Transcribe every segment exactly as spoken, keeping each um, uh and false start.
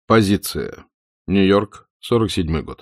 Позиция. Нью-Йорк, сорок седьмой год.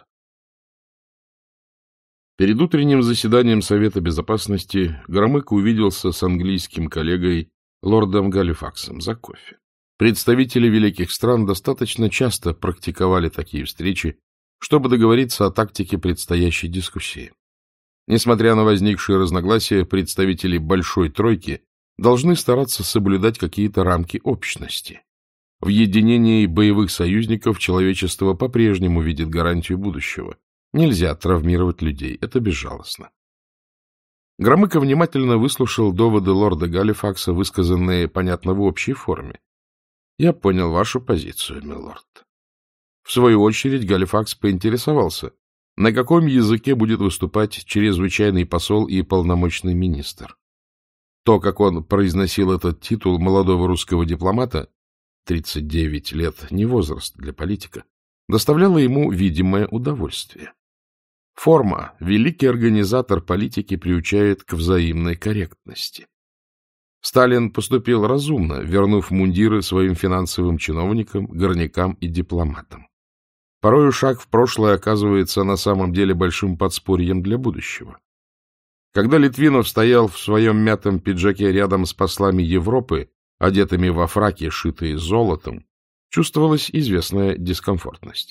Перед утренним заседанием Совета Безопасности Громыко увиделся с английским коллегой лордом Галифаксом за кофе. Представители великих стран достаточно часто практиковали такие встречи, чтобы договориться о тактике предстоящей дискуссии. Несмотря на возникшие разногласия, представители Большой Тройки должны стараться соблюдать какие-то рамки общности. В единении боевых союзников человечество по-прежнему видит гарантию будущего. Нельзя травмировать людей, это безжалостно. Громыко внимательно выслушал доводы лорда Галифакса, высказанные, понятно, в общей форме. — Я понял вашу позицию, милорд. В свою очередь Галифакс поинтересовался, на каком языке будет выступать чрезвычайный посол и полномочный министр. То, как он произносил этот титул молодого русского дипломата, тридцать девять лет не возраст для политика, доставляло ему видимое удовольствие. Форма, великий организатор политики, приучает к взаимной корректности. Сталин поступил разумно, вернув мундиры своим финансовым чиновникам, горнякам и дипломатам. Порою шаг в прошлое оказывается на самом деле большим подспорьем для будущего. Когда Литвинов стоял в своем мятом пиджаке рядом с послами Европы, одетыми во фраки, шитые золотом, чувствовалась известная дискомфортность.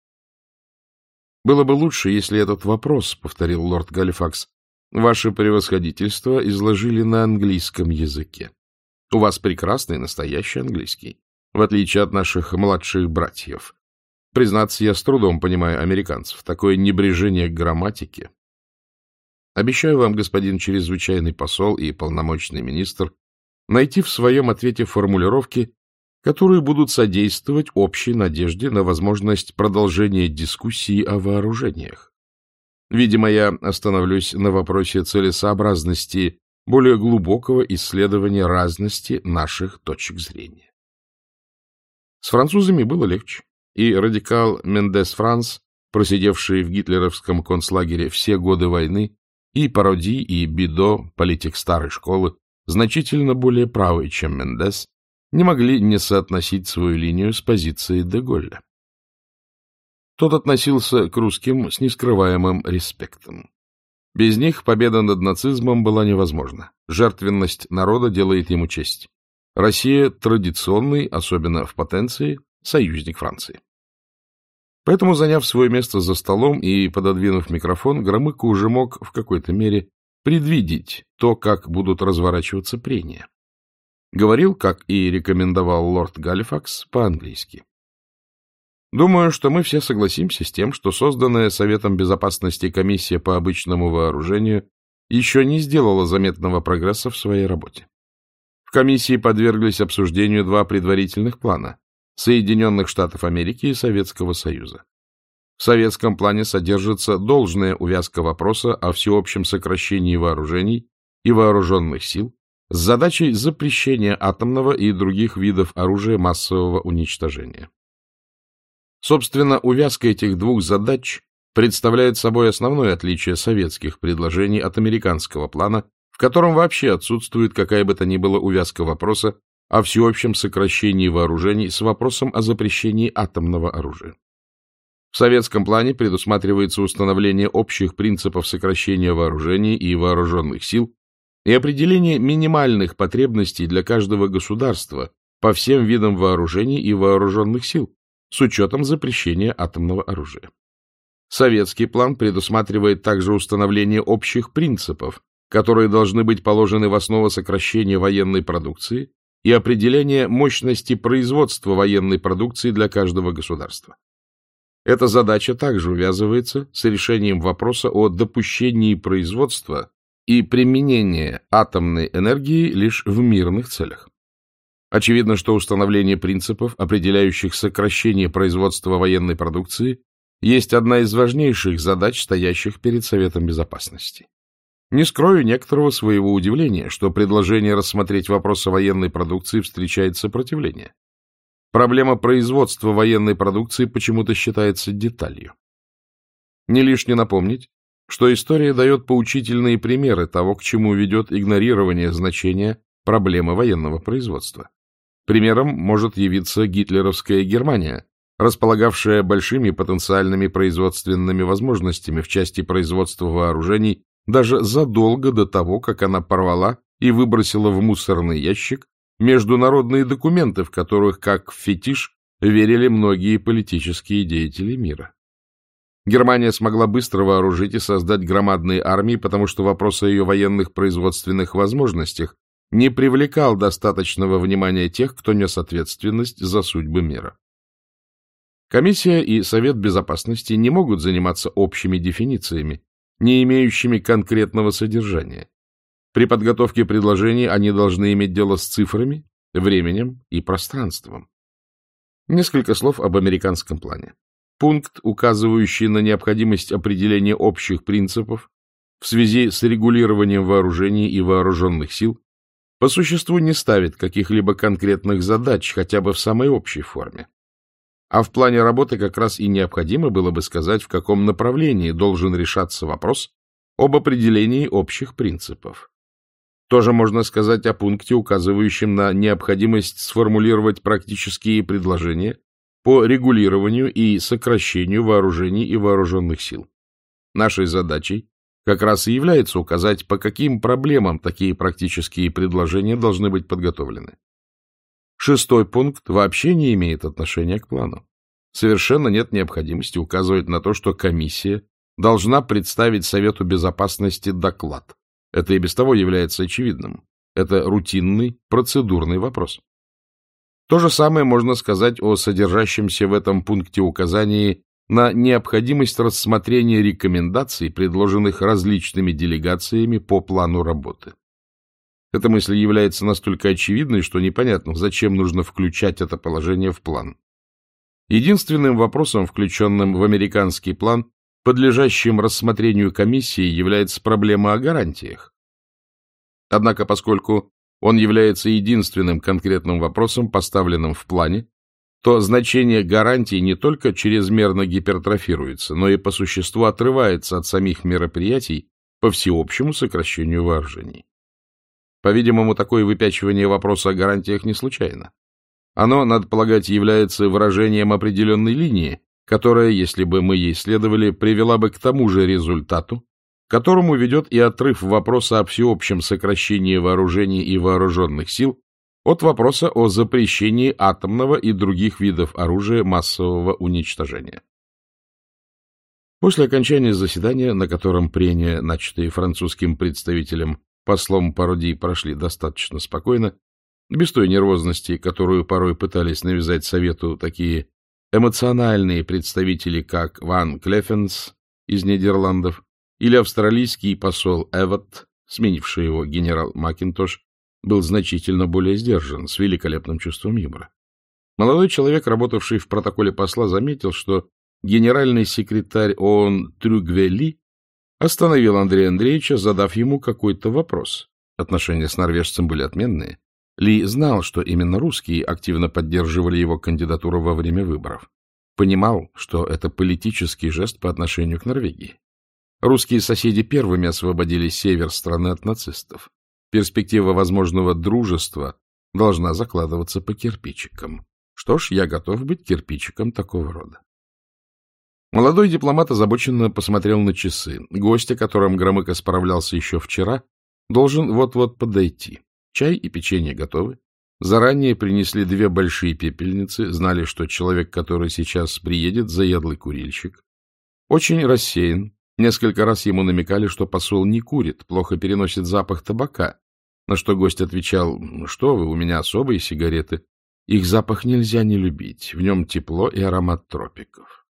«Было бы лучше, если этот вопрос, — повторил лорд Галифакс, — ваше превосходительство изложили на английском языке. У вас прекрасный настоящий английский, в отличие от наших младших братьев. Признаться, я с трудом понимаю американцев. Такое небрежение к грамматике. Обещаю вам, господин чрезвычайный посол и полномочный министр, найти в своем ответе формулировки, которые будут содействовать общей надежде на возможность продолжения дискуссии о вооружениях. Видимо, я остановлюсь на вопросе целесообразности более глубокого исследования разности наших точек зрения. С французами было легче, и радикал Мендес Франс, просидевший в гитлеровском концлагере все годы войны, и Пароди, и Бидо, политик старой школы, значительно более правый, чем Мендес, не могли не соотносить свою линию с позицией де Голля. Тот относился к русским с нескрываемым респектом. Без них победа над нацизмом была невозможна. Жертвенность народа делает ему честь. Россия — традиционный, особенно в потенции, союзник Франции. Поэтому, заняв свое место за столом и пододвинув микрофон, Громыко уже мог в какой-то мере предвидеть то, как будут разворачиваться прения. Говорил, как и рекомендовал лорд Галифакс, по-английски. Думаю, что мы все согласимся с тем, что созданная Советом Безопасности комиссия по обычному вооружению еще не сделала заметного прогресса в своей работе. В комиссии подверглись обсуждению два предварительных плана — Соединенных Штатов Америки и Советского Союза. В советском плане содержится должная увязка вопроса о всеобщем сокращении вооружений и вооруженных сил с задачей запрещения атомного и других видов оружия массового уничтожения. Собственно, увязка этих двух задач представляет собой основное отличие советских предложений от американского плана, в котором вообще отсутствует какая бы то ни была увязка вопроса о всеобщем сокращении вооружений с вопросом о запрещении атомного оружия. В советском плане предусматривается установление общих принципов сокращения вооружений и вооруженных сил и определение минимальных потребностей для каждого государства по всем видам вооружений и вооруженных сил, с учетом запрещения атомного оружия. Советский план предусматривает также установление общих принципов, которые должны быть положены в основу сокращения военной продукции и определение мощности производства военной продукции для каждого государства. Эта задача также увязывается с решением вопроса о допущении производства и применения атомной энергии лишь в мирных целях. Очевидно, что установление принципов, определяющих сокращение производства военной продукции, есть одна из важнейших задач, стоящих перед Советом Безопасности. Не скрою некоторого своего удивления, что предложение рассмотреть вопрос о военной продукции встречает сопротивление. Проблема производства военной продукции почему-то считается деталью. Не лишне напомнить, что история дает поучительные примеры того, к чему ведет игнорирование значения проблемы военного производства. Примером может явиться гитлеровская Германия, располагавшая большими потенциальными производственными возможностями в части производства вооружений даже задолго до того, как она порвала и выбросила в мусорный ящик международные документы, в которых, как в фетиш, верили многие политические деятели мира. Германия смогла быстро вооружить и создать громадные армии, потому что вопрос о ее военных производственных возможностях не привлекал достаточного внимания тех, кто нес ответственность за судьбы мира. Комиссия и Совет Безопасности не могут заниматься общими дефинициями, не имеющими конкретного содержания. При подготовке предложений они должны иметь дело с цифрами, временем и пространством. Несколько слов об американском плане. Пункт, указывающий на необходимость определения общих принципов в связи с регулированием вооружений и вооруженных сил, по существу не ставит каких-либо конкретных задач, хотя бы в самой общей форме. А в плане работы как раз и необходимо было бы сказать, в каком направлении должен решаться вопрос об определении общих принципов. Тоже можно сказать о пункте, указывающем на необходимость сформулировать практические предложения по регулированию и сокращению вооружений и вооруженных сил. Нашей задачей как раз и является указать, по каким проблемам такие практические предложения должны быть подготовлены. Шестой пункт вообще не имеет отношения к плану. Совершенно нет необходимости указывать на то, что комиссия должна представить Совету Безопасности доклад. Это и без того является очевидным. Это рутинный, процедурный вопрос. То же самое можно сказать о содержащемся в этом пункте указании на необходимость рассмотрения рекомендаций, предложенных различными делегациями по плану работы. Эта мысль является настолько очевидной, что непонятно, зачем нужно включать это положение в план. Единственным вопросом, включенным в американский план, подлежащим рассмотрению комиссии, является проблема о гарантиях. Однако, поскольку он является единственным конкретным вопросом, поставленным в плане, то значение гарантий не только чрезмерно гипертрофируется, но и по существу отрывается от самих мероприятий по всеобщему сокращению вооружений. По-видимому, такое выпячивание вопроса о гарантиях не случайно. Оно, надо полагать, является выражением определенной линии, которая, если бы мы ей следовали, привела бы к тому же результату, к которому ведет и отрыв вопроса о всеобщем сокращении вооружений и вооруженных сил от вопроса о запрещении атомного и других видов оружия массового уничтожения. После окончания заседания, на котором прения, начатые французским представителем послом Пароди, прошли достаточно спокойно, без той нервозности, которую порой пытались навязать Совету такие эмоциональные представители, как Ван Клефенс из Нидерландов или австралийский посол Эвот, сменивший его генерал Макинтош, был значительно более сдержан, с великолепным чувством юмора. Молодой человек, работавший в протоколе посла, заметил, что генеральный секретарь ООН Трюгве-Ли остановил Андрея Андреевича, задав ему какой-то вопрос. Отношения с норвежцем были отменные. Ли знал, что именно русские активно поддерживали его кандидатуру во время выборов. Понимал, что это политический жест по отношению к Норвегии. Русские соседи первыми освободили север страны от нацистов. Перспектива возможного дружества должна закладываться по кирпичикам. Что ж, я готов быть кирпичиком такого рода. Молодой дипломат озабоченно посмотрел на часы. Гость, о котором Громыко справлялся еще вчера, должен вот-вот подойти. Чай и печенье готовы. Заранее принесли две большие пепельницы, знали, что человек, который сейчас приедет, заядлый курильщик. Очень рассеян. Несколько раз ему намекали, что посол не курит, плохо переносит запах табака, на что гость отвечал: «Что вы, у меня особые сигареты. Их запах нельзя не любить, в нем тепло и аромат тропиков».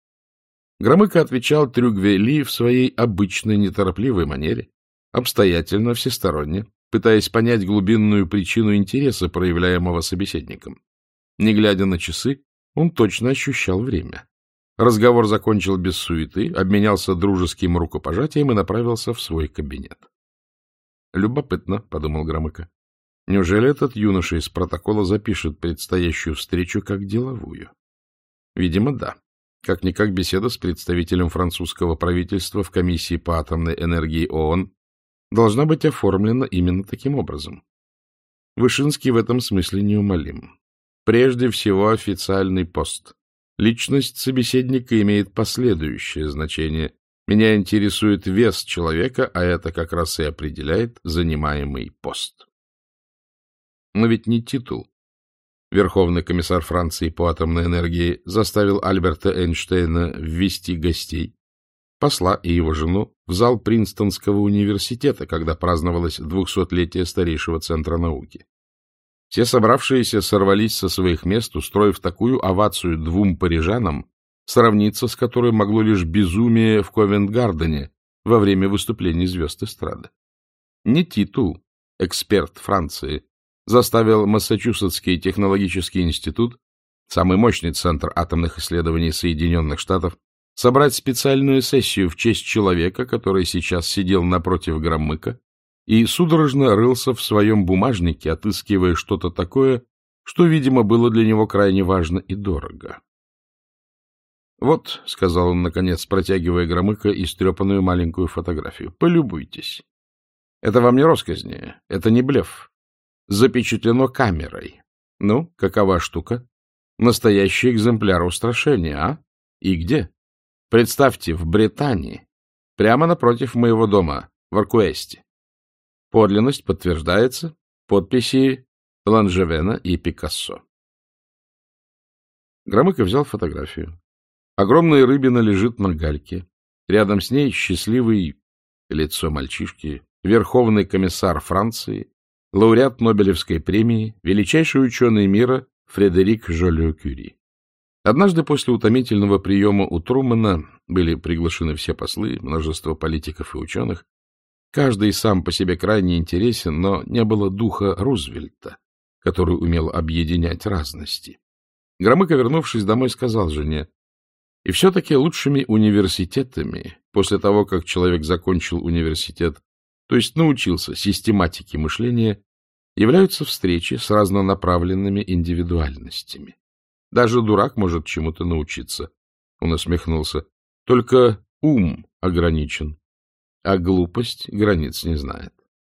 Громыко отвечал Трюгве-Ли в своей обычной неторопливой манере, обстоятельно, всесторонне, пытаясь понять глубинную причину интереса, проявляемого собеседником. Не глядя на часы, он точно ощущал время. Разговор закончил без суеты, обменялся дружеским рукопожатием и направился в свой кабинет. «Любопытно», — подумал Громыко. «Неужели этот юноша из протокола запишет предстоящую встречу как деловую?» Видимо, да. Как-никак беседа с представителем французского правительства в комиссии по атомной энергии ООН должна быть оформлена именно таким образом. Вышинский в этом смысле неумолим. Прежде всего официальный пост. Личность собеседника имеет последующее значение. Меня интересует вес человека, а это как раз и определяет занимаемый пост. Но ведь не титул. Верховный комиссар Франции по атомной энергии заставил Альберта Эйнштейна ввести гостей, посла и его жену, в зал Принстонского университета, когда праздновалось двухсотлетие старейшего центра науки. Все собравшиеся сорвались со своих мест, устроив такую овацию двум парижанам, сравниться с которой могло лишь безумие в Ковент-Гардене во время выступлений звезд эстрады. Не титул, эксперт Франции, заставил Массачусетский технологический институт, самый мощный центр атомных исследований Соединенных Штатов, собрать специальную сессию в честь человека, который сейчас сидел напротив Громыка и судорожно рылся в своем бумажнике, отыскивая что-то такое, что, видимо, было для него крайне важно и дорого. — Вот, — сказал он, наконец, протягивая Громыка истрепанную маленькую фотографию, — полюбуйтесь. Это вам не росказни, это не блеф. Запечатлено камерой. Ну, какова штука? Настоящий экземпляр устрашения, а? И где? Представьте, в Британии, прямо напротив моего дома, в Аркуэсте. Подлинность подтверждается, подписи Ланжевена и Пикассо. Громыко взял фотографию. Огромная рыбина лежит на гальке. Рядом с ней счастливый, лицо мальчишки, верховный комиссар Франции, лауреат Нобелевской премии, величайший ученый мира Фредерик Жолио-Кюри. Однажды после утомительного приема у Трумэна были приглашены все послы, множество политиков и ученых. Каждый сам по себе крайне интересен, но не было духа Рузвельта, который умел объединять разности. Громыко, вернувшись домой, сказал жене: и все-таки лучшими университетами, после того, как человек закончил университет, то есть научился систематике мышления, являются встречи с разнонаправленными индивидуальностями. Даже дурак может чему-то научиться. Он усмехнулся. Только ум ограничен, а глупость границ не знает.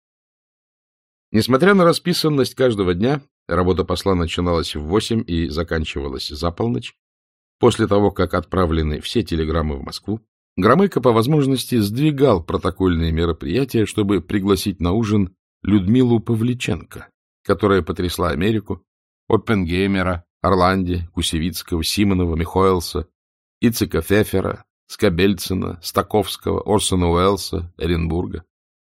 Несмотря на расписанность каждого дня, работа посла начиналась в восемь и заканчивалась за полночь. После того, как отправлены все телеграммы в Москву, Громыко по возможности сдвигал протокольные мероприятия, чтобы пригласить на ужин Людмилу Павличенко, которая потрясла Америку, Оппенгеймера, Орланди, Кусевицкого, Симонова, Михоэлса, Ицека Фефера, Скобельцина, Стаковского, Орсона Уэллса, Эренбурга.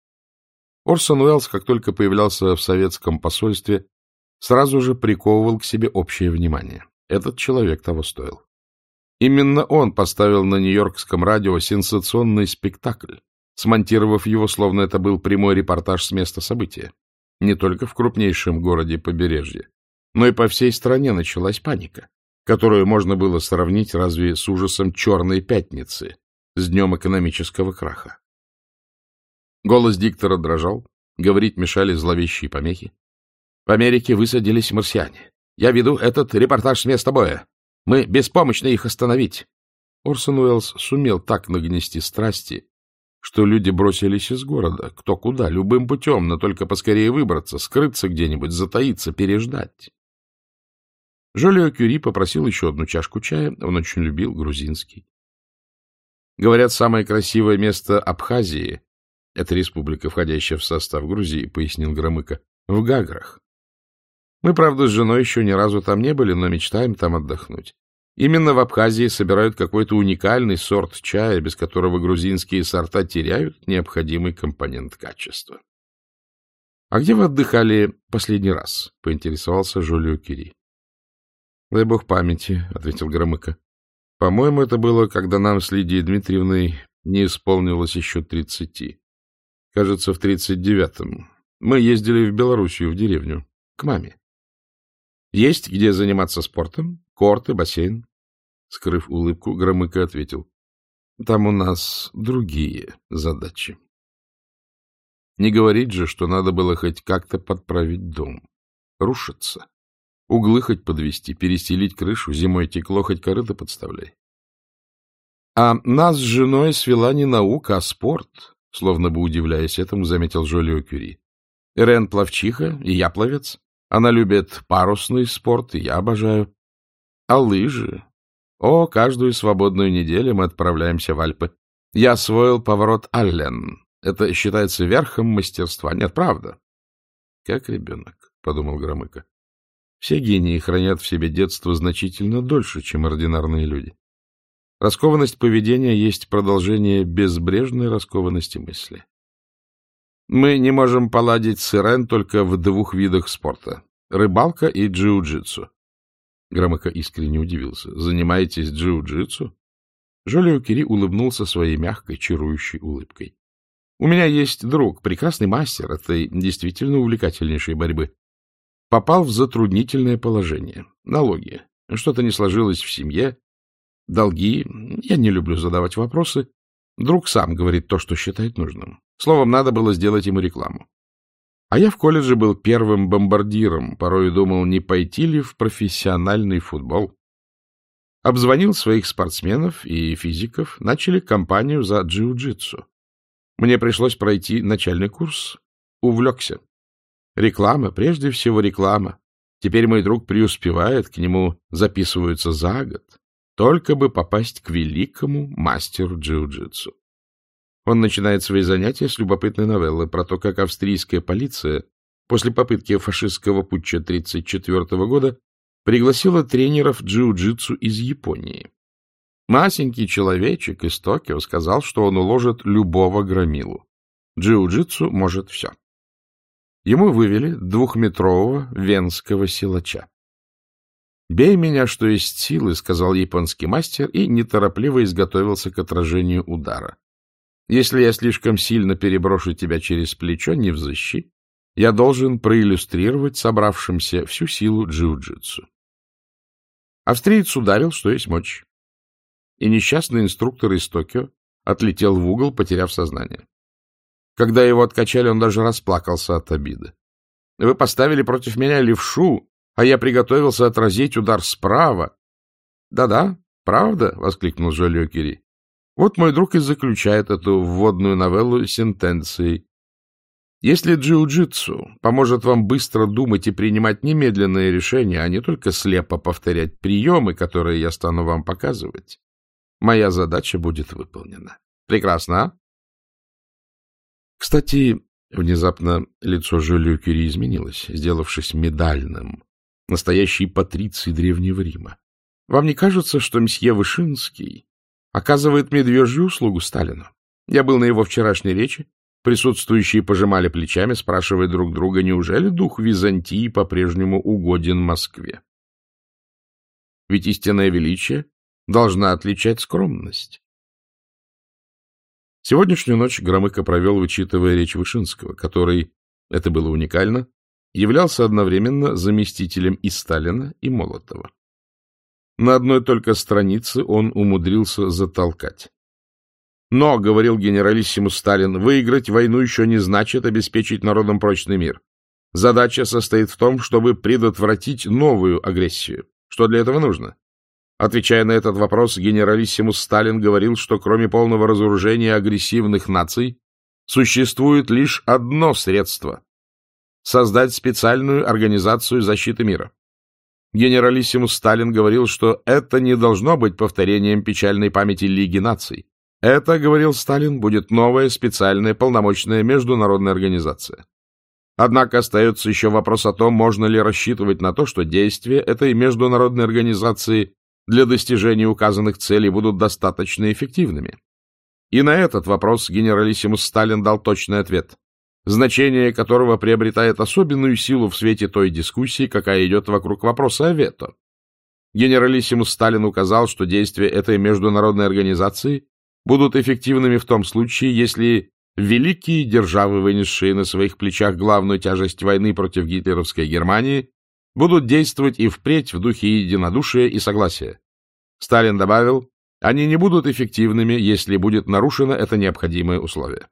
Орсон Уэллс, как только появлялся в советском посольстве, сразу же приковывал к себе общее внимание. Этот человек того стоил. Именно он поставил на Нью-Йоркском радио сенсационный спектакль, смонтировав его, словно это был прямой репортаж с места события. Не только в крупнейшем городе побережья, но и по всей стране началась паника, которую можно было сравнить разве с ужасом «Черной пятницы», с днем экономического краха. Голос диктора дрожал, говорить мешали зловещие помехи. В Америке высадились марсиане. Я веду этот репортаж с места боя. Мы беспомощны их остановить. Орсон Уэллс сумел так нагнести страсти, что люди бросились из города, кто куда, любым путем, но только поскорее выбраться, скрыться где-нибудь, затаиться, переждать. Жолио-Кюри попросил еще одну чашку чая, он очень любил грузинский. Говорят, самое красивое место Абхазии — это республика, входящая в состав Грузии, пояснил Громыко, в Гаграх. Мы, правда, с женой еще ни разу там не были, но мечтаем там отдохнуть. Именно в Абхазии собирают какой-то уникальный сорт чая, без которого грузинские сорта теряют необходимый компонент качества. — А где вы отдыхали последний раз? — поинтересовался Жолио-Кюри. — Дай бог памяти, — ответил Громыко. — По-моему, это было, когда нам с Лидией Дмитриевной не исполнилось еще тридцати. Кажется, в тридцать девятом. Мы ездили в Белоруссию, в деревню, к маме. Есть где заниматься спортом, корты, бассейн. Скрыв улыбку, Громыко ответил: там у нас другие задачи. Не говорить же, что надо было хоть как-то подправить дом. Рушится. Углы хоть подвести, перестелить крышу, зимой текло, хоть корыто подставляй. А нас с женой свела не наука, а спорт, словно бы удивляясь этому, заметил Жолио-Кюри. Ирен пловчиха, и я пловец. Она любит парусный спорт, и я обожаю. А лыжи? О, каждую свободную неделю мы отправляемся в Альпы. Я освоил поворот Аллен. Это считается верхом мастерства. Нет, правда? — Как ребенок, — подумал Громыко. Все гении хранят в себе детство значительно дольше, чем ординарные люди. Раскованность поведения есть продолжение безбрежной раскованности мысли. Мы не можем поладить с Ирен только в двух видах спорта — рыбалка и джиу-джитсу. Громыко искренне удивился. — Занимаетесь джиу-джитсу? Жолио Кюри улыбнулся своей мягкой, чарующей улыбкой. — У меня есть друг, прекрасный мастер этой действительно увлекательнейшей борьбы. Попал в затруднительное положение. Налоги. Что-то не сложилось в семье. Долги. Я не люблю задавать вопросы. Друг сам говорит то, что считает нужным. Словом, надо было сделать ему рекламу. А я в колледже был первым бомбардиром, порой думал, не пойти ли в профессиональный футбол. Обзвонил своих спортсменов и физиков, начали кампанию за джиу-джитсу. Мне пришлось пройти начальный курс. Увлекся. Реклама, прежде всего реклама. Теперь мой друг преуспевает, к нему записываются за год. Только бы попасть к великому мастеру джиу-джитсу. Он начинает свои занятия с любопытной новеллы про то, как австрийская полиция после попытки фашистского путча тысяча девятьсот тридцать четвёртого года пригласила тренеров джиу-джитсу из Японии. Масенький человечек из Токио сказал, что он уложит любого громилу. Джиу-джитсу может все. Ему вывели двухметрового венского силача. «Бей меня, что есть силы», — сказал японский мастер и неторопливо изготовился к отражению удара. «Если я слишком сильно переброшу тебя через плечо, не взыщи, я должен проиллюстрировать собравшимся всю силу джиу-джитсу». Австриец ударил, что есть мочь. И несчастный инструктор из Токио отлетел в угол, потеряв сознание. Когда его откачали, он даже расплакался от обиды. «Вы поставили против меня левшу, а я приготовился отразить удар справа». «Да-да, правда», — воскликнул Жолио Кюри. «Вот мой друг и заключает эту вводную новеллу сентенцией. Если джиу-джитсу поможет вам быстро думать и принимать немедленные решения, а не только слепо повторять приемы, которые я стану вам показывать, моя задача будет выполнена. Прекрасно, а?» Кстати, внезапно лицо Жолио Кюри изменилось, сделавшись медальным, настоящий патриций Древнего Рима. Вам не кажется, что мсье Вышинский оказывает медвежью услугу Сталину? Я был на его вчерашней речи, присутствующие пожимали плечами, спрашивая друг друга, неужели дух Византии по-прежнему угоден Москве? Ведь истинное величие должна отличать скромность. Сегодняшнюю ночь Громыко провел, вычитывая речь Вышинского, который, это было уникально, являлся одновременно заместителем и Сталина, и Молотова. На одной только странице он умудрился затолкать. «Но, — говорил генералиссимус Сталин, — выиграть войну еще не значит обеспечить народам прочный мир. Задача состоит в том, чтобы предотвратить новую агрессию. Что для этого нужно? Отвечая на этот вопрос, генералиссимус Сталин говорил, что кроме полного разоружения агрессивных наций существует лишь одно средство — создать специальную организацию защиты мира. Генералиссимус Сталин говорил, что это не должно быть повторением печальной памяти Лиги наций. Это, говорил Сталин, будет новая специальная полномочная международная организация. Однако остается еще вопрос о том, можно ли рассчитывать на то, что действия этой международной организации для достижения указанных целей будут достаточно эффективными. И на этот вопрос генералиссимус Сталин дал точный ответ, значение которого приобретает особенную силу в свете той дискуссии, какая идет вокруг вопроса о вето. Генералиссимус Сталин указал, что действия этой международной организации будут эффективными в том случае, если великие державы, вынесшие на своих плечах главную тяжесть войны против гитлеровской Германии, будут действовать и впредь в духе единодушия и согласия. Сталин добавил, они не будут эффективными, если будет нарушено это необходимое условие.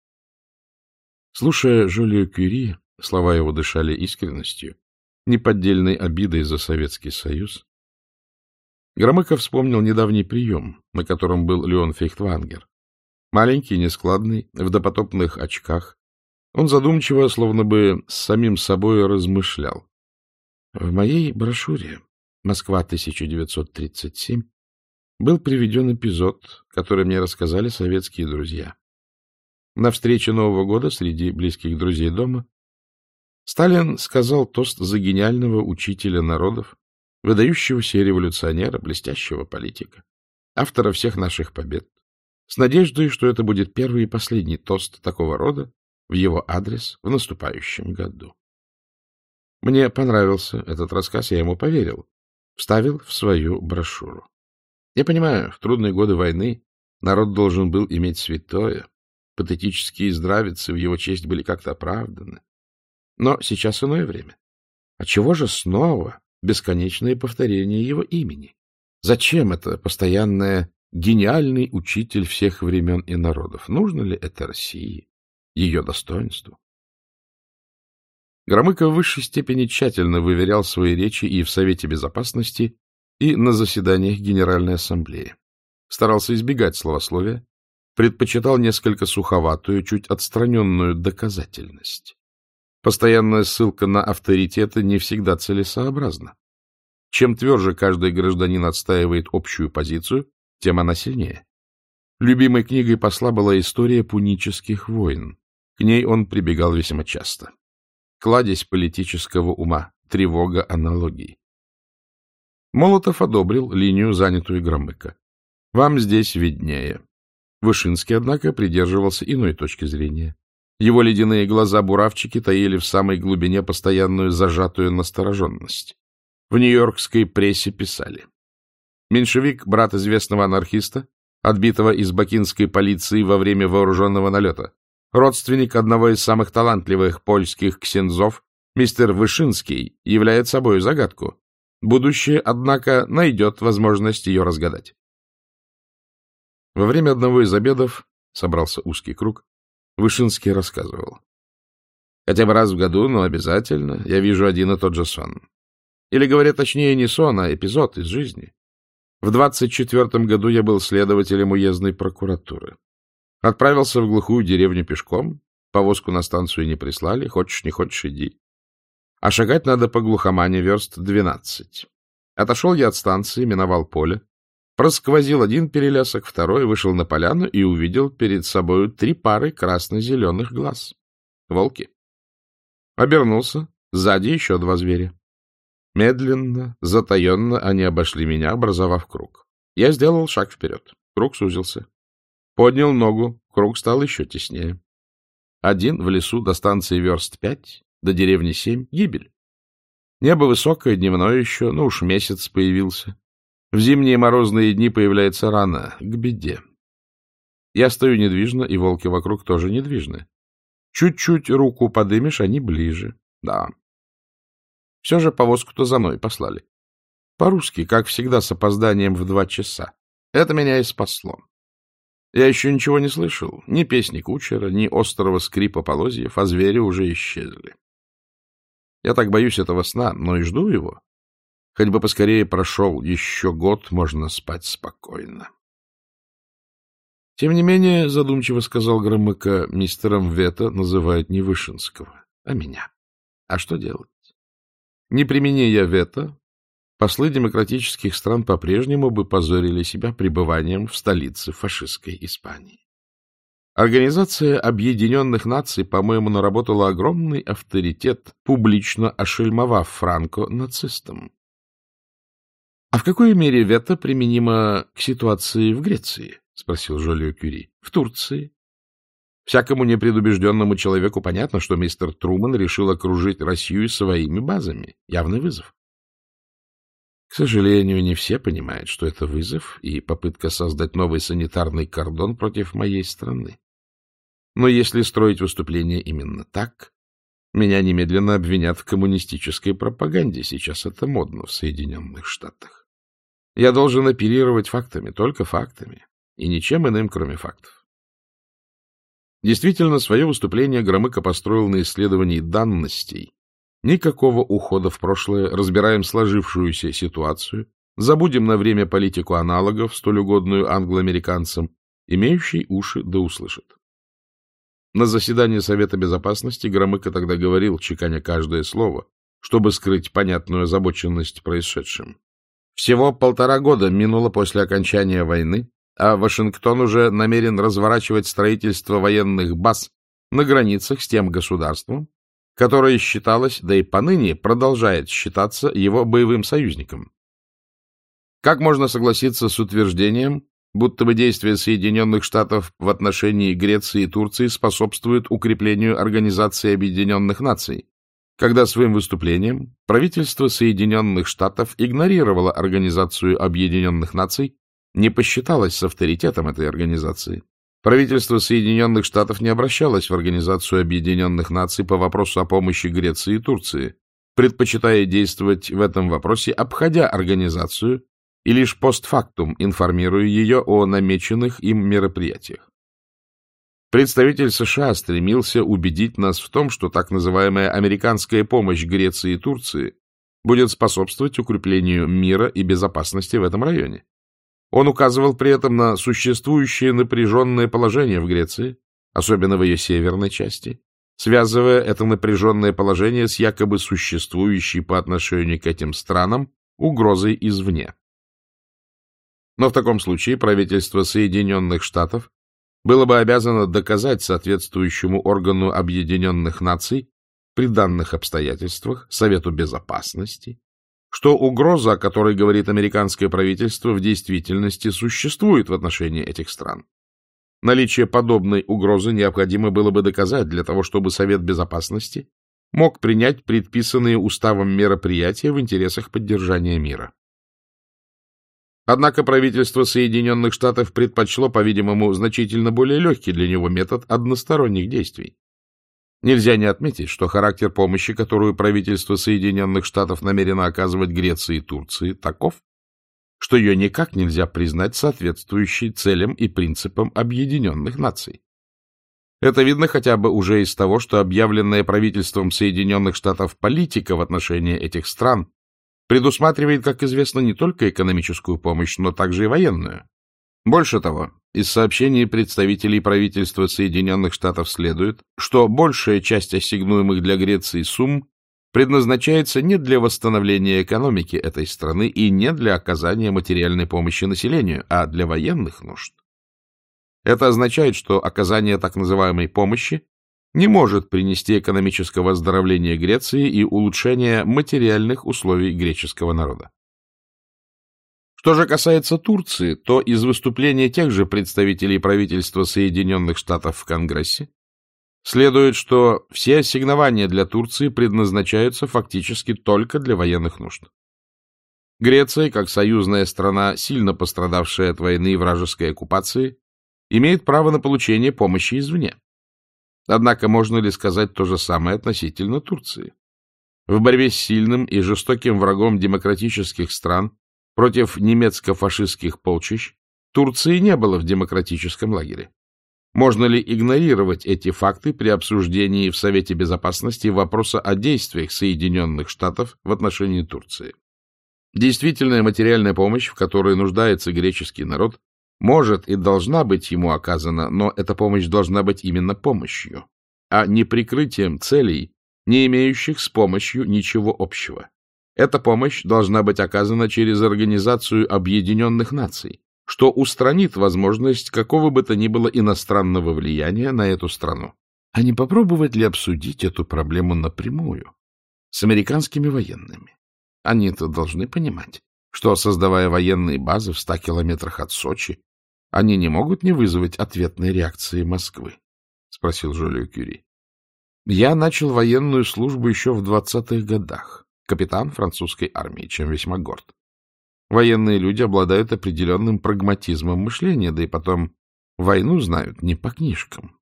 Слушая Жолио Кюри, слова его дышали искренностью, неподдельной обидой за Советский Союз, Громыко вспомнил недавний прием, на котором был Леон Фейхтвангер. Маленький, нескладный, в допотопных очках. Он задумчиво, словно бы с самим собой размышлял. В моей брошюре «Москва тысяча девятьсот тридцать семь» был приведен эпизод, который мне рассказали советские друзья. На встрече Нового года среди близких друзей дома Сталин сказал тост за гениального учителя народов, выдающегося революционера, блестящего политика, автора всех наших побед, с надеждой, что это будет первый и последний тост такого рода в его адрес в наступающем году. Мне понравился этот рассказ, я ему поверил, вставил в свою брошюру. Я понимаю, в трудные годы войны народ должен был иметь святое, патетические здравицы в его честь были как-то оправданы. Но сейчас иное время. Отчего же снова бесконечное повторение его имени? Зачем это постоянное «гениальный учитель всех времен и народов»? Нужно ли это России, ее достоинству? Громыко в высшей степени тщательно выверял свои речи и в Совете Безопасности, и на заседаниях Генеральной Ассамблеи. Старался избегать словословия, предпочитал несколько суховатую, чуть отстраненную доказательность. Постоянная ссылка на авторитеты не всегда целесообразна. Чем тверже каждый гражданин отстаивает общую позицию, тем она сильнее. Любимой книгой посла была история пунических войн. К ней он прибегал весьма часто. Кладезь политического ума, тревога аналогий. Молотов одобрил линию, занятую Громыко. Вам здесь виднее. Вышинский, однако, придерживался иной точки зрения. Его ледяные глаза-буравчики таили в самой глубине постоянную зажатую настороженность. В нью-йоркской прессе писали: меньшевик, брат известного анархиста, отбитого из бакинской полиции во время вооруженного налета, родственник одного из самых талантливых польских ксензов, мистер Вышинский, являет собой загадку. Будущее, однако, найдет возможность ее разгадать. Во время одного из обедов собрался узкий круг. Вышинский рассказывал: хотя бы раз в году, но обязательно, я вижу один и тот же сон. Или, говоря точнее, не сон, а эпизод из жизни. В двадцать четвёртом году я был следователем уездной прокуратуры. Отправился в глухую деревню пешком, повозку на станцию не прислали, хочешь не хочешь иди. А шагать надо по глухомане верст двенадцать. Отошел я от станции, миновал поле, просквозил один перелясок, второй, вышел на поляну и увидел перед собою три пары красно-зеленых глаз. Волки. Обернулся, сзади еще два зверя. Медленно, затаенно они обошли меня, образовав круг. Я сделал шаг вперед. Круг сузился. Поднял ногу, круг стал еще теснее. Один в лесу до станции верст пять, до деревни семь — гибель. Небо высокое, дневное еще, ну уж месяц появился. В зимние морозные дни появляется рано, к беде. Я стою недвижно, и волки вокруг тоже недвижны. Чуть-чуть руку подымешь, они ближе. Да. Все же повозку-то за мной послали. По-русски, как всегда, с опозданием в два часа. Это меня и спасло. Я еще ничего не слышал. Ни песни кучера, ни острого скрипа полозьев, а звери уже исчезли. Я так боюсь этого сна, но и жду его. Хоть бы поскорее прошел, еще год можно спать спокойно. Тем не менее, задумчиво сказал Громыко, мистером Вето называют не Вышинского, а меня. А что делать? Не примени я вето, послы демократических стран по-прежнему бы позорили себя пребыванием в столице фашистской Испании. Организация Объединенных Наций, по-моему, наработала огромный авторитет, публично ошельмовав Франко нацистам. — А в какой мере вето применимо к ситуации в Греции? — спросил Жолио-Кюри. — В Турции. Всякому непредубежденному человеку понятно, что мистер Труман решил окружить Россию своими базами. Явный вызов. К сожалению, не все понимают, что это вызов и попытка создать новый санитарный кордон против моей страны. Но если строить выступление именно так, меня немедленно обвинят в коммунистической пропаганде. Сейчас это модно в Соединенных Штатах. Я должен оперировать фактами, только фактами, и ничем иным, кроме фактов. Действительно, свое выступление Громыко построил на исследовании данностей. Никакого ухода в прошлое, разбираем сложившуюся ситуацию, забудем на время политику аналогов, столь угодную англоамериканцам, имеющий уши да услышит. На заседании Совета Безопасности Громыко тогда говорил, чеканя каждое слово, чтобы скрыть понятную озабоченность происшедшим. Всего полтора года минуло после окончания войны, а Вашингтон уже намерен разворачивать строительство военных баз на границах с тем государством, которое считалось, да и поныне продолжает считаться его боевым союзником. Как можно согласиться с утверждением, будто бы действия Соединенных Штатов в отношении Греции и Турции способствуют укреплению Организации Объединенных Наций, когда своим выступлением правительство Соединенных Штатов игнорировало Организацию Объединенных Наций, не посчиталось с авторитетом этой организации? Правительство Соединенных Штатов не обращалось в Организацию Объединенных Наций по вопросу о помощи Греции и Турции, предпочитая действовать в этом вопросе, обходя организацию и лишь постфактум информируя ее о намеченных им мероприятиях. Представитель США стремился убедить нас в том, что так называемая американская помощь Греции и Турции будет способствовать укреплению мира и безопасности в этом районе. Он указывал при этом на существующее напряженное положение в Греции, особенно в ее северной части, связывая это напряженное положение с якобы существующей по отношению к этим странам угрозой извне. Но в таком случае правительство Соединенных Штатов было бы обязано доказать соответствующему органу Объединенных Наций при данных обстоятельствах, Совету Безопасности, что угроза, о которой говорит американское правительство, в действительности существует в отношении этих стран. Наличие подобной угрозы необходимо было бы доказать для того, чтобы Совет Безопасности мог принять предписанные уставом мероприятия в интересах поддержания мира. Однако правительство Соединенных Штатов предпочло, по-видимому, значительно более легкий для него метод односторонних действий. Нельзя не отметить, что характер помощи, которую правительство Соединенных Штатов намерено оказывать Греции и Турции, таков, что ее никак нельзя признать соответствующей целям и принципам Объединенных Наций. Это видно хотя бы уже из того, что объявленная правительством Соединенных Штатов политика в отношении этих стран предусматривает, как известно, не только экономическую помощь, но также и военную. Больше того, из сообщений представителей правительства Соединенных Штатов следует, что большая часть ассигнуемых для Греции сумм предназначается не для восстановления экономики этой страны и не для оказания материальной помощи населению, а для военных нужд. Это означает, что оказание так называемой помощи не может принести экономического оздоровления Греции и улучшения материальных условий греческого народа. Что же касается Турции, то из выступления тех же представителей правительства Соединенных Штатов в Конгрессе следует, что все ассигнования для Турции предназначаются фактически только для военных нужд. Греция, как союзная страна, сильно пострадавшая от войны и вражеской оккупации, имеет право на получение помощи извне. Однако можно ли сказать то же самое относительно Турции? В борьбе с сильным и жестоким врагом демократических стран против немецко-фашистских полчищ Турции не было в демократическом лагере. Можно ли игнорировать эти факты при обсуждении в Совете Безопасности вопроса о действиях Соединенных Штатов в отношении Турции? Действительная материальная помощь, в которой нуждается греческий народ, может и должна быть ему оказана, но эта помощь должна быть именно помощью, а не прикрытием целей, не имеющих с помощью ничего общего. Эта помощь должна быть оказана через Организацию Объединенных Наций, что устранит возможность какого бы то ни было иностранного влияния на эту страну. А не попробовать ли обсудить эту проблему напрямую с американскими военными? Они-то должны понимать, что, создавая военные базы в ста километрах от Сочи, они не могут не вызвать ответной реакции Москвы, — спросил Жолио-Кюри. Я начал военную службу еще в двадцатых годах, капитан французской армии, чем весьма горд. Военные люди обладают определенным прагматизмом мышления, да и потом войну знают не по книжкам.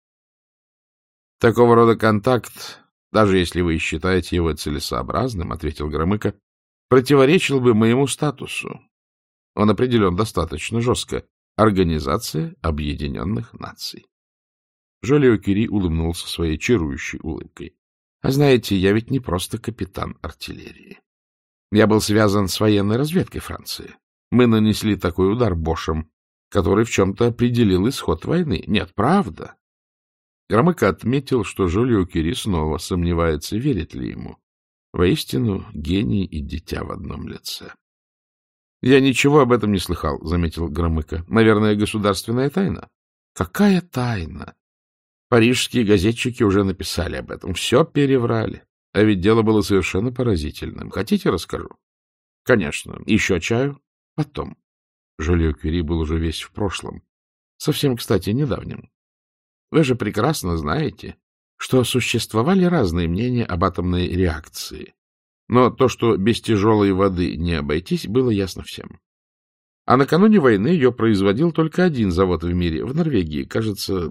Такого рода контакт, даже если вы считаете его целесообразным, — ответил Громыко, — противоречил бы моему статусу. Он определен достаточно жестко. Организация Объединенных Наций. Жолио-Кюри улыбнулся своей чарующей улыбкой. — А знаете, я ведь не просто капитан артиллерии. Я был связан с военной разведкой Франции. Мы нанесли такой удар Бошем, который в чем-то определил исход войны. Нет, правда. Громыко отметил, что Жолио-Кюри снова сомневается, верит ли ему. Воистину, гений и дитя в одном лице. Я ничего об этом не слыхал, — заметил Громыко. — Наверное, государственная тайна? — Какая тайна? Парижские газетчики уже написали об этом. Все переврали. А ведь дело было совершенно поразительным. Хотите, расскажу? — Конечно. Еще чаю? — Потом. Жолио-Кюри был уже весь в прошлом. Совсем, кстати, недавнем. Вы же прекрасно знаете, что существовали разные мнения об атомной реакции. Но то, что без тяжелой воды не обойтись, было ясно всем. А накануне войны ее производил только один завод в мире, в Норвегии, кажется,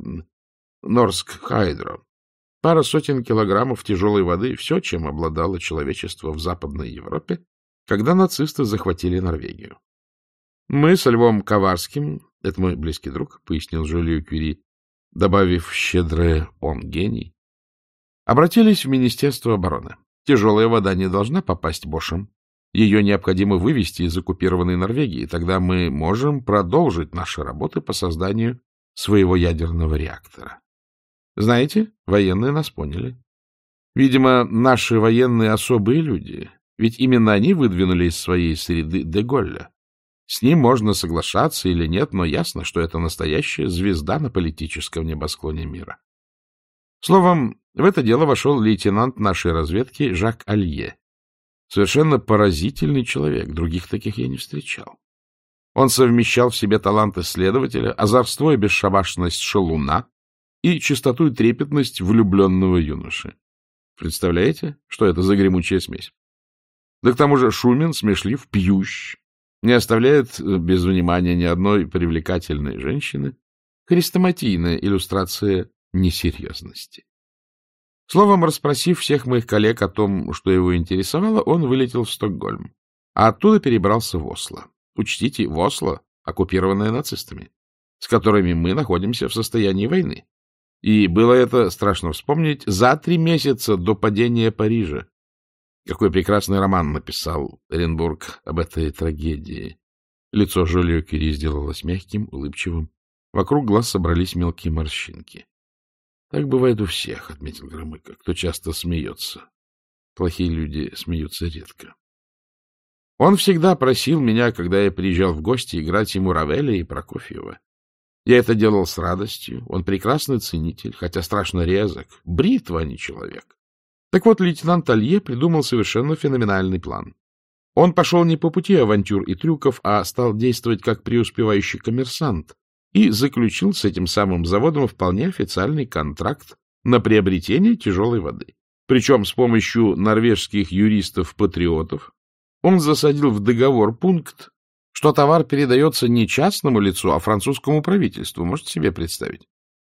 Норск Хайдро. Пара сотен килограммов тяжелой воды — все, чем обладало человечество в Западной Европе, когда нацисты захватили Норвегию. Мы со Львом Коварским, это мой близкий друг, — пояснил Жолио-Кюри, добавив щедрое «он гений», обратились в Министерство обороны. Тяжелая вода не должна попасть Бошам. Ее необходимо вывести из оккупированной Норвегии, тогда мы можем продолжить наши работы по созданию своего ядерного реактора. Знаете, военные нас поняли. Видимо, наши военные особые люди, ведь именно они выдвинули из своей среды де Голля. С ним можно соглашаться или нет, но ясно, что это настоящая звезда на политическом небосклоне мира. Словом, в это дело вошел лейтенант нашей разведки Жак Алье. Совершенно поразительный человек, других таких я не встречал. Он совмещал в себе талант исследователя, озорство и бесшабашность шалуна и чистоту и трепетность влюбленного юноши. Представляете, что это за гремучая смесь? Да к тому же шумен, смешлив, пьющ, не оставляет без внимания ни одной привлекательной женщины. Хрестоматийная иллюстрация несерьезности. Словом, расспросив всех моих коллег о том, что его интересовало, он вылетел в Стокгольм, а оттуда перебрался в Осло. Учтите, в Осло, оккупированное нацистами, с которыми мы находимся в состоянии войны. И было это, страшно вспомнить, за три месяца до падения Парижа. Какой прекрасный роман написал Эренбург об этой трагедии. Лицо Жолио-Кюри сделалось мягким, улыбчивым. Вокруг глаз собрались мелкие морщинки. — Так бывает у всех, — отметил Громыко, — кто часто смеется. Плохие люди смеются редко. Он всегда просил меня, когда я приезжал в гости, играть ему Равеля и Прокофьева. Я это делал с радостью. Он прекрасный ценитель, хотя страшно резок. Бритва, а не человек. Так вот, лейтенант Алье придумал совершенно феноменальный план. Он пошел не по пути авантюр и трюков, а стал действовать как преуспевающий коммерсант и заключил с этим самым заводом вполне официальный контракт на приобретение тяжелой воды. Причем с помощью норвежских юристов-патриотов он засадил в договор пункт, что товар передается не частному лицу, а французскому правительству. Можете себе представить?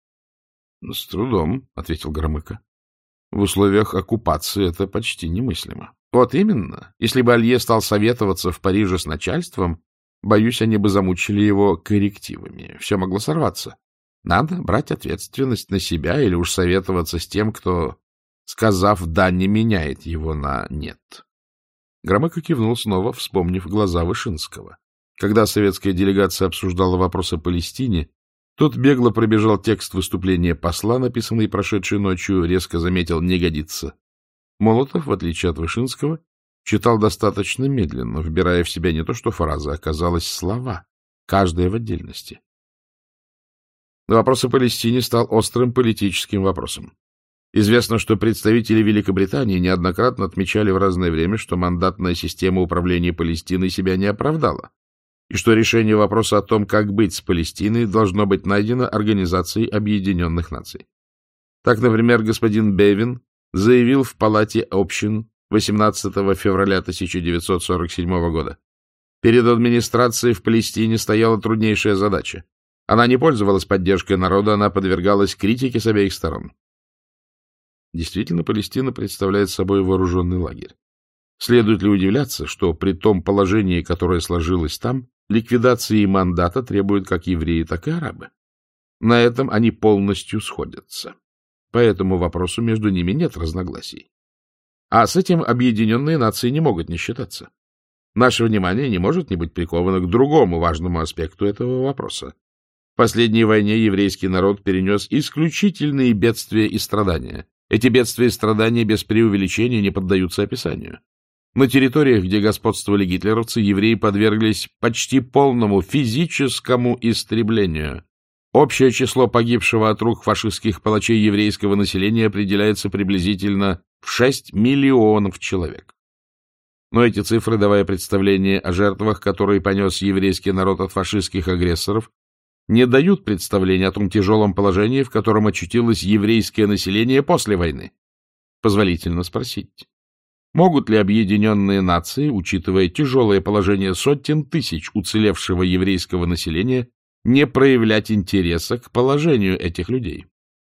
— С трудом, — ответил Громыко. В условиях оккупации это почти немыслимо. Вот именно. Если бы Алье стал советоваться в Париже с начальством, боюсь, они бы замучили его коррективами. Все могло сорваться. Надо брать ответственность на себя или уж советоваться с тем, кто, сказав «да», не меняет его на «нет». Громыко кивнул снова, вспомнив глаза Вышинского. Когда советская делегация обсуждала вопрос о Палестине, тот бегло пробежал текст выступления посла, написанный прошедшей ночью, резко заметил «не годится». Молотов, в отличие от Вышинского, читал достаточно медленно, вбирая в себя не то что фразы, а, казалось, слова, каждая в отдельности. Вопрос о Палестине стал острым политическим вопросом. Известно, что представители Великобритании неоднократно отмечали в разное время, что мандатная система управления Палестиной себя не оправдала, и что решение вопроса о том, как быть с Палестиной, должно быть найдено Организацией Объединенных Наций. Так, например, господин Бевин заявил в Палате общин восемнадцатого февраля тысяча девятьсот сорок седьмого года. Перед администрацией в Палестине стояла труднейшая задача. Она не пользовалась поддержкой народа, она подвергалась критике с обеих сторон. Действительно, Палестина представляет собой вооруженный лагерь. Следует ли удивляться, что при том положении, которое сложилось там, ликвидации мандата требуют как евреи, так и арабы? На этом они полностью сходятся. По этому вопросу между ними нет разногласий. А с этим Объединенные Нации не могут не считаться. Наше внимание не может не быть приковано к другому важному аспекту этого вопроса. В последней войне еврейский народ перенес исключительные бедствия и страдания. Эти бедствия и страдания без преувеличения не поддаются описанию. На территориях, где господствовали гитлеровцы, евреи подверглись почти полному физическому истреблению. Общее число погибшего от рук фашистских палачей еврейского населения определяется приблизительно в шесть миллионов человек. Но эти цифры, давая представление о жертвах, которые понес еврейский народ от фашистских агрессоров, не дают представления о том тяжелом положении, в котором очутилось еврейское население после войны. Позволительно спросить, могут ли объединенные нации, учитывая тяжелое положение сотен тысяч уцелевшего еврейского населения, не проявлять интереса к положению этих людей?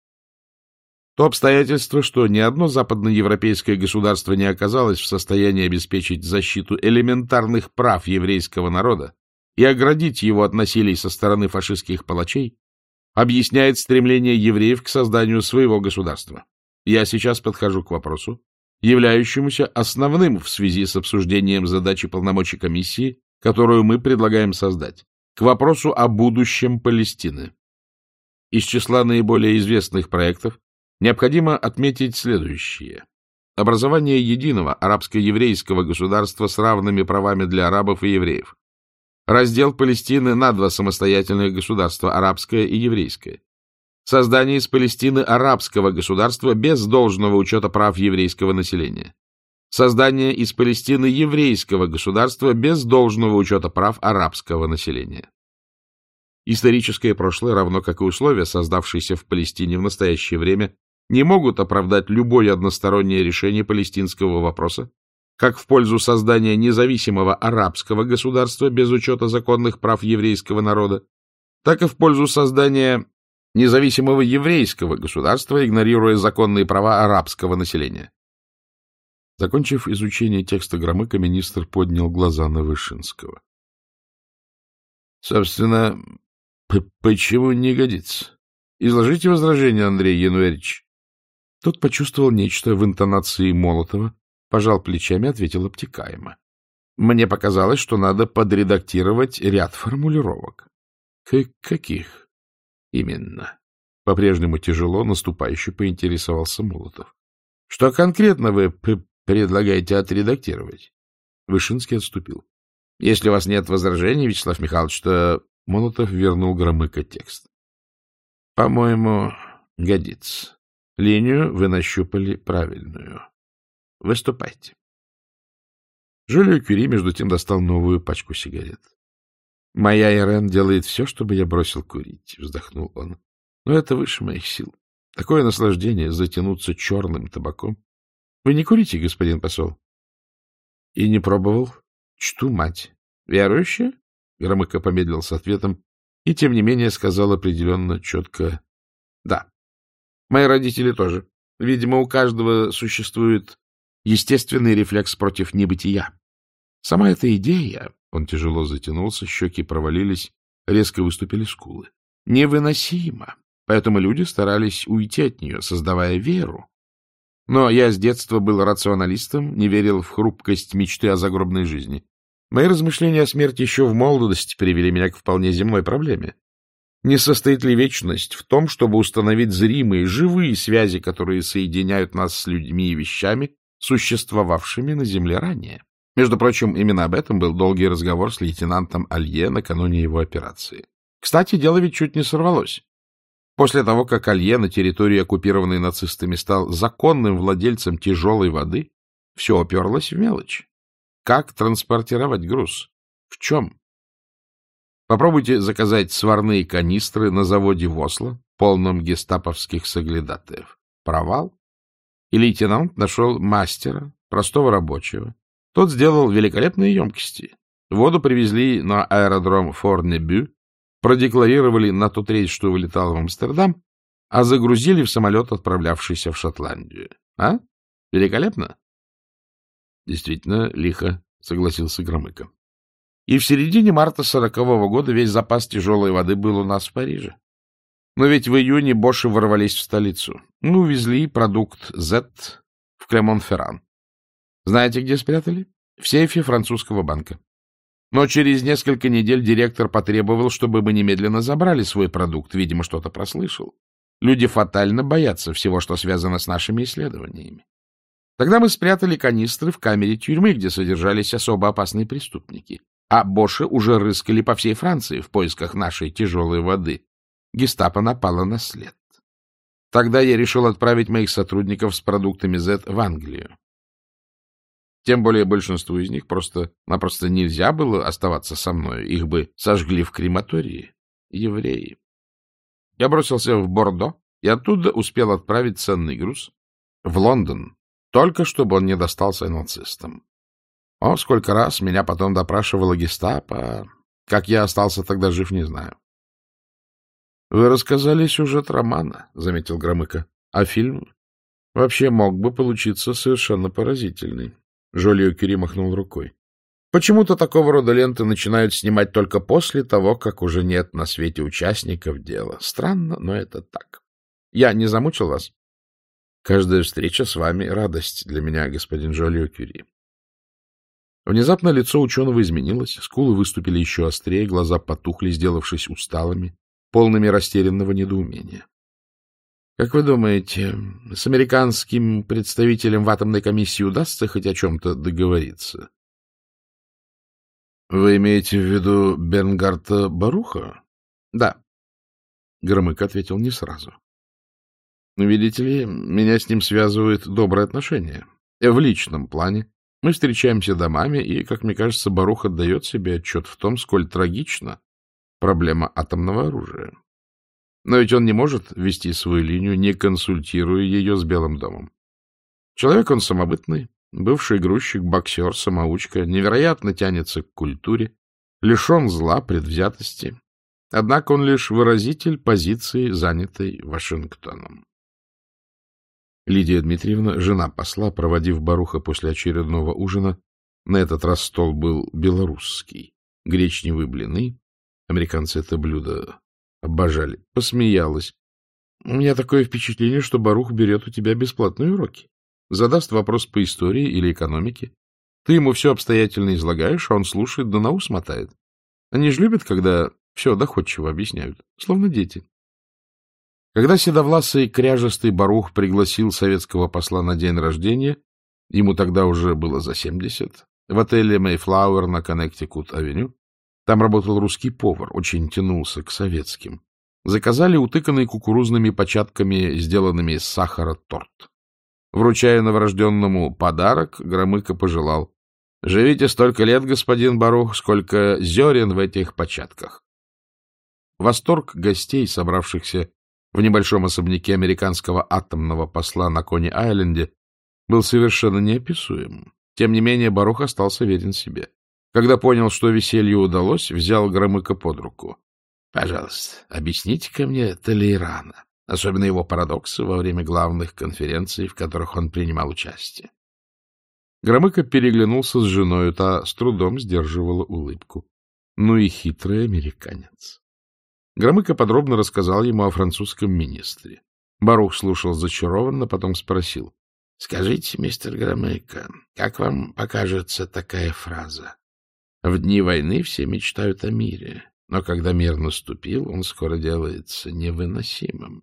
То обстоятельство, что ни одно западноевропейское государство не оказалось в состоянии обеспечить защиту элементарных прав еврейского народа и оградить его от насилий со стороны фашистских палачей, объясняет стремление евреев к созданию своего государства. Я сейчас подхожу к вопросу, являющемуся основным в связи с обсуждением задачи полномочий комиссии, которую мы предлагаем создать, к вопросу о будущем Палестины. Из числа наиболее известных проектов необходимо отметить следующее. Образование единого арабско-еврейского государства с равными правами для арабов и евреев. Раздел Палестины на два самостоятельных государства, арабское и еврейское. Создание из Палестины арабского государства без должного учета прав еврейского населения. Создание из Палестины еврейского государства без должного учета прав арабского населения. Историческое прошлое, равно как и условия, создавшиеся в Палестине в настоящее время, не могут оправдать любое одностороннее решение палестинского вопроса, как в пользу создания независимого арабского государства без учета законных прав еврейского народа, так и в пользу создания независимого еврейского государства, игнорируя законные права арабского населения. Закончив изучение текста Громыка, министр поднял глаза на Вышинского. — Собственно, почему не годится? Изложите возражение, Андрей Януарьевич. Тот почувствовал нечто в интонации Молотова, пожал плечами, ответил обтекаемо. Мне показалось, что надо подредактировать ряд формулировок. — Каких? — Именно. По-прежнему тяжело, наступающе поинтересовался Молотов. — Что конкретно вы предлагаете отредактировать? Вышинский отступил. — Если у вас нет возражений, Вячеслав Михайлович, то... Молотов вернул Громыко текст. — По-моему, годится. Линию вы нащупали правильную. Выступайте. Жюль Кюри между тем достал новую пачку сигарет. — Моя Ирен делает все, чтобы я бросил курить, — вздохнул он. — Но это выше моих сил. Такое наслаждение затянуться черным табаком. Вы не курите, господин посол? — И не пробовал. Чту мать. — Верующая? — Громыко помедлил с ответом и, тем не менее, сказал определенно, четко: — Да. Мои родители тоже. Видимо, у каждого существует естественный рефлекс против небытия. Сама эта идея... Он тяжело затянулся, щеки провалились, резко выступили скулы. Невыносимо. Поэтому люди старались уйти от нее, создавая веру. Но я с детства был рационалистом, не верил в хрупкость мечты о загробной жизни. Мои размышления о смерти еще в молодости привели меня к вполне земной проблеме. Не состоит ли вечность в том, чтобы установить зримые, живые связи, которые соединяют нас с людьми и вещами, существовавшими на Земле ранее? Между прочим, именно об этом был долгий разговор с лейтенантом Алье накануне его операции. Кстати, дело ведь чуть не сорвалось. После того, как Алье на территории, оккупированной нацистами, стал законным владельцем тяжелой воды, все уперлось в мелочь. Как транспортировать груз? В чем? Попробуйте заказать сварные канистры на заводе в Осло, полном гестаповских соглядатаев. Провал? И лейтенант нашел мастера, простого рабочего. Тот сделал великолепные емкости. Воду привезли на аэродром Фор-Небю, продекларировали на тот рейс, что вылетал в Амстердам, а загрузили в самолет, отправлявшийся в Шотландию. А? Великолепно? Действительно, лихо, согласился Громыко. И в середине марта сорокового года весь запас тяжелой воды был у нас в Париже. Но ведь в июне боши ворвались в столицу. Мы увезли продукт Z в Клемон-Ферран. Знаете, где спрятали? В сейфе французского банка. Но через несколько недель директор потребовал, чтобы мы немедленно забрали свой продукт. Видимо, что-то прослышал. Люди фатально боятся всего, что связано с нашими исследованиями. Тогда мы спрятали канистры в камере тюрьмы, где содержались особо опасные преступники. А Боши уже рыскали по всей Франции в поисках нашей тяжелой воды. Гестапо напало на след. Тогда я решил отправить моих сотрудников с продуктами зет в Англию. Тем более большинству из них просто-напросто нельзя было оставаться со мной. Их бы сожгли в крематории. Евреи. Я бросился в Бордо и оттуда успел отправить ценный груз в Лондон, только чтобы он не достался нацистам. О, сколько раз меня потом допрашивало гестапо. Как я остался тогда жив, не знаю. — Вы рассказали сюжет романа, — заметил Громыко. — А фильм вообще мог бы получиться совершенно поразительный. Жолио-Кюри махнул рукой. Почему-то такого рода ленты начинают снимать только после того, как уже нет на свете участников дела. Странно, но это так. Я не замучил вас? Каждая встреча с вами — радость для меня, господин Жолио-Кюри. Внезапно лицо ученого изменилось, скулы выступили еще острее, глаза потухли, сделавшись усталыми, полными растерянного недоумения. — Как вы думаете, с американским представителем в атомной комиссии удастся хоть о чем-то договориться? — Вы имеете в виду Бернгарта Баруха? — Да. Громыко ответил не сразу. — Видите ли, меня с ним связывают добрые отношения. В личном плане. Мы встречаемся домами, и, как мне кажется, Барух отдает себе отчет в том, сколь трагична проблема атомного оружия. Но ведь он не может вести свою линию, не консультируя ее с Белым домом. Человек он самобытный, бывший грузчик, боксер, самоучка, невероятно тянется к культуре, лишен зла, предвзятости. Однако он лишь выразитель позиции, занятой Вашингтоном. Лидия Дмитриевна, жена посла, проводив Баруха после очередного ужина, на этот раз стол был белорусский, гречневые блины, американцы это блюдо обожали, посмеялась. У меня такое впечатление, что Барух берет у тебя бесплатные уроки. Задаст вопрос по истории или экономике. Ты ему все обстоятельно излагаешь, а он слушает, да на ус мотает. Они же любят, когда все доходчиво объясняют, словно дети. Когда седовласый кряжестый Барух пригласил советского посла на день рождения, ему тогда уже было за семьдесят, в отеле Мэйфлауэр на Коннектикут-авеню, там работал русский повар, очень тянулся к советским. Заказали утыканный кукурузными початками, сделанными из сахара, торт. Вручая новорожденному подарок, Громыко пожелал: «Живите столько лет, господин Барух, сколько зерен в этих початках». Восторг гостей, собравшихся в небольшом особняке американского атомного посла на Кони-Айленде, был совершенно неописуем. Тем не менее, Барух остался верен себе. Когда понял, что веселье удалось, взял Громыко под руку. — Пожалуйста, объясните-ка мне Толейрана, особенно его парадоксы во время главных конференций, в которых он принимал участие. Громыко переглянулся с женой, та с трудом сдерживала улыбку. Ну и хитрый американец. Громыко подробно рассказал ему о французском министре. Барух слушал зачарованно, потом спросил: — Скажите, мистер Громыко, как вам покажется такая фраза? В дни войны все мечтают о мире, но когда мир наступил, он скоро делается невыносимым.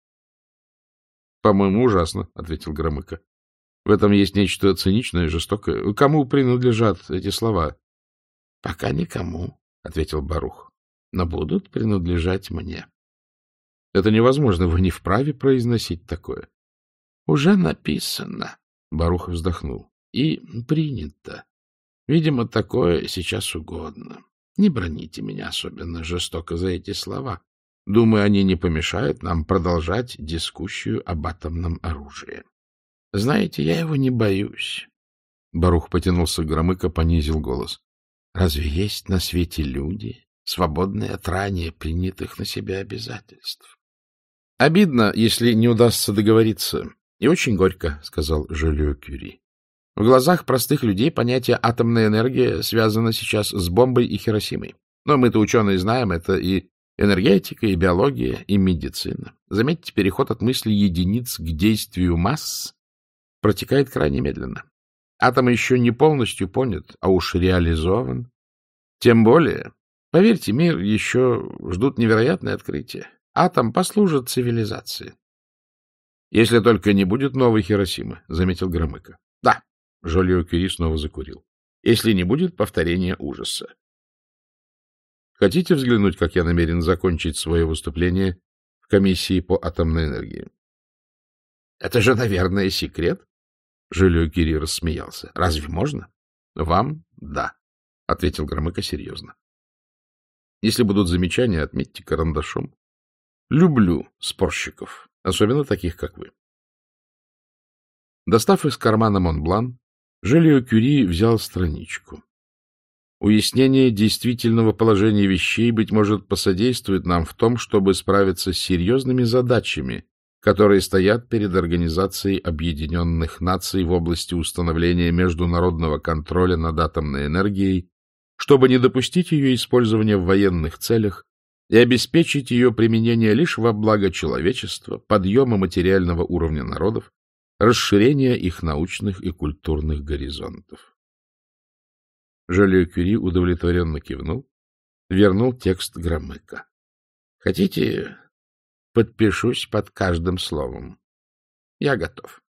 — По-моему, ужасно, — ответил Громыко. — В этом есть нечто циничное и жестокое. Кому принадлежат эти слова? — Пока никому, — ответил Барух, — но будут принадлежать мне. — Это невозможно, вы не вправе произносить такое. — Уже написано, — Барух вздохнул, — и принято. Видимо, такое сейчас угодно. Не броните меня особенно жестоко за эти слова. Думаю, они не помешают нам продолжать дискуссию об атомном оружии. Знаете, я его не боюсь. Барух потянулся к Громыко, понизил голос. Разве есть на свете люди, свободные от ранее принятых на себя обязательств? Обидно, если не удастся договориться. И очень горько, — сказал Жолио-Кюри. В глазах простых людей понятие атомная энергия связано сейчас с бомбой и Хиросимой. Но мы-то, ученые, знаем, это и энергетика, и биология, и медицина. Заметьте, переход от мысли единиц к действию масс протекает крайне медленно. Атом еще не полностью понят, а уж реализован. Тем более, поверьте, мир еще ждут невероятные открытия. Атом послужит цивилизации. — Если только не будет новой Хиросимы, — заметил Громыко. — Да, — Жолио-Кюри снова закурил. — Если не будет повторения ужаса. — Хотите взглянуть, как я намерен закончить свое выступление в комиссии по атомной энергии? — Это же, наверное, секрет? Жолио-Кюри рассмеялся. — Разве можно? — Вам — да, — ответил Громыко серьезно. — Если будут замечания, отметьте карандашом. Люблю спорщиков, особенно таких, как вы. Достав из кармана Монблан, Жолио-Кюри взял страничку. Уяснение действительного положения вещей, быть может, посодействует нам в том, чтобы справиться с серьезными задачами, которые стоят перед Организацией Объединенных Наций в области установления международного контроля над атомной энергией, чтобы не допустить ее использования в военных целях и обеспечить ее применение лишь во благо человечества, подъема материального уровня народов, расширения их научных и культурных горизонтов. Жолио-Кюри удовлетворенно кивнул, вернул текст Громыко. — Хотите, подпишусь под каждым словом? Я готов.